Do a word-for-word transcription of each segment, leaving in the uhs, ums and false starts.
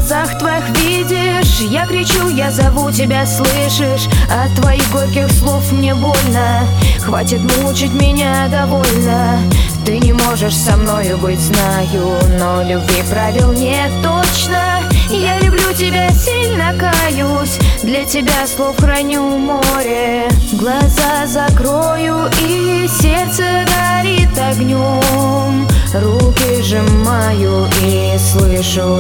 глазах твоих видишь. Я кричу, я зову тебя, слышишь? От твоих горьких слов мне больно. Хватит мучить меня, довольно. Ты не можешь со мною быть, знаю, но любви правил нет точно. Я люблю тебя, сильно каюсь, для тебя слов храню море. Глаза закрою, и сердце горит огнем. Руки сжимаю и слышу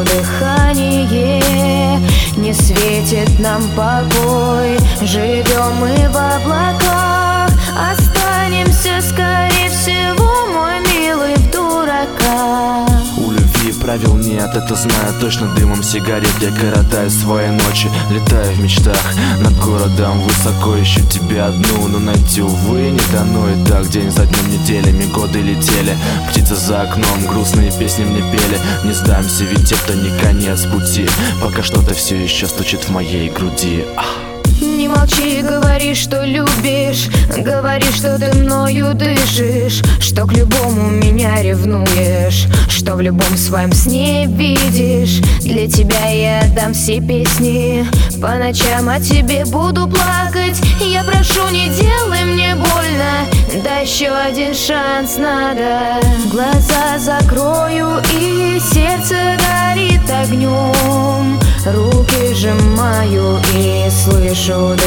дыхание. Не светит нам покой, живем мы в облаках. Останемся, скорее всего, мой милый, в дураках. У любви правил нет, это знаю точно. Дымом сигарет я коротаю свои ночи. Летаю в мечтах над городом высоко, ищу тебя одну, но найти, увы, не дано. И так день за днем, неделями годы летели. Птицы за окном, грустные песни мне пели. Не сдамся, ведь это не конец пути, пока что-то все еще стучит в моей груди. Не молчи, говори, что любишь. Говори, что ты мною дышишь, что к любому меня ревнуешь, что в любом своем сне видишь. Для тебя я отдам все песни, по ночам о тебе буду плакать. Я прошу, не делай мне больно, да еще один шанс надо. Глаза закрою, и сердце горит огнем. Руки сжимаю и слышу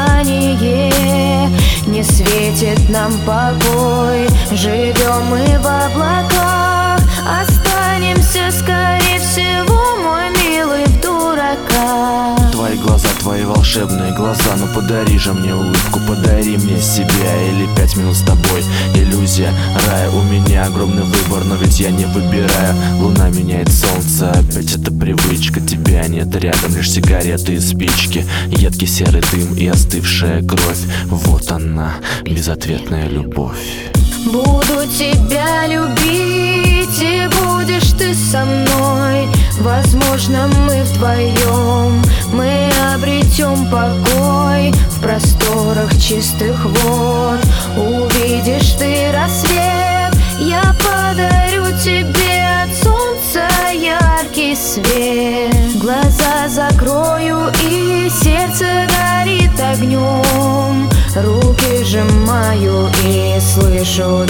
дыхание. Не светит нам покой, живем мы в облаках. Останемся, скорее всего, мой милый, в дураках. Твои глаза, твои волшебные глаза, ну подари же мне улыбку, подари мне себя. Или пять минут с тобой, иллюзия рая. У меня огромный выбор, но ведь я не выбираю. Луна меняет солнце, опять это привычка. Тебя нет рядом, лишь сигареты и спички. Едкий серый дым и остывшая кровь. Вот она, безответная любовь. Буду тебя любить, и будешь ты со мной. Возможно, мы вдвоем, мы обретем покой в просторах чистых вод. Увидишь ты рассвет, я подарю тебе от солнца яркий свет. Глаза закрою, и сердце горит огнем. Руки сжимаю и слышу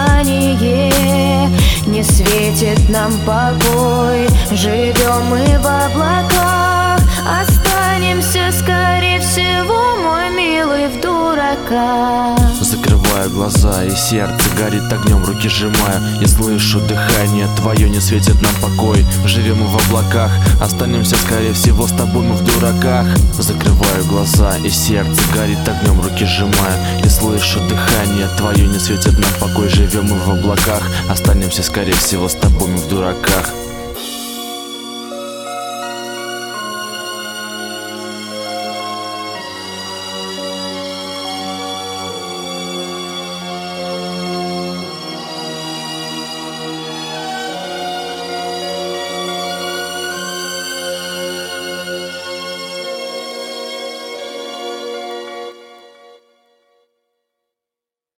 дыхание. Не светит нам покой, живем мы в облаках. Останемся, скорее всего, мой милый, в дураках. Закрываю глаза, и сердце горит огнем. Руки сжимаю и слышу дыхание твое. Не светит нам покой, живем мы в облаках. Останемся, скорее всего, с тобой мы в дураках. Закрываю глаза, и сердце горит огнем. Руки сжимаю и слышу дыхание твое. Не светит нам покой, живем мы в облаках. Останемся, скорее всего, с тобой мы в дураках.